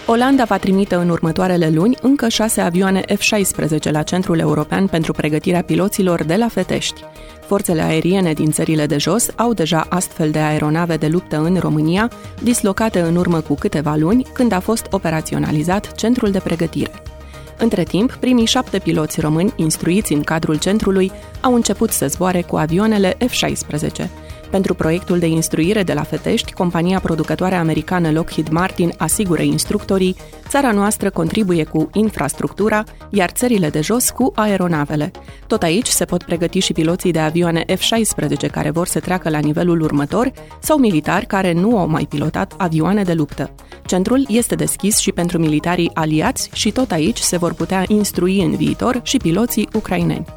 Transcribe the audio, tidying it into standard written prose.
Olanda va trimite în următoarele luni încă 6 avioane F-16 la Centrul European pentru pregătirea piloților de la Fetești. Forțele aeriene din țările de jos au deja astfel de aeronave de luptă în România, dislocate în urmă cu câteva luni, când a fost operaționalizat centrul de pregătire. Între timp, primii 7 piloți români instruiți în cadrul centrului au început să zboare cu avioanele F-16. Pentru proiectul de instruire de la Fetești, compania producătoare americană Lockheed Martin asigură instructorii, țara noastră contribuie cu infrastructura, iar țările de jos cu aeronavele. Tot aici se pot pregăti și piloții de avioane F-16 care vor să treacă la nivelul următor sau militari care nu au mai pilotat avioane de luptă. Centrul este deschis și pentru militarii aliați și tot aici se vor putea instrui în viitor și piloții ucraineni.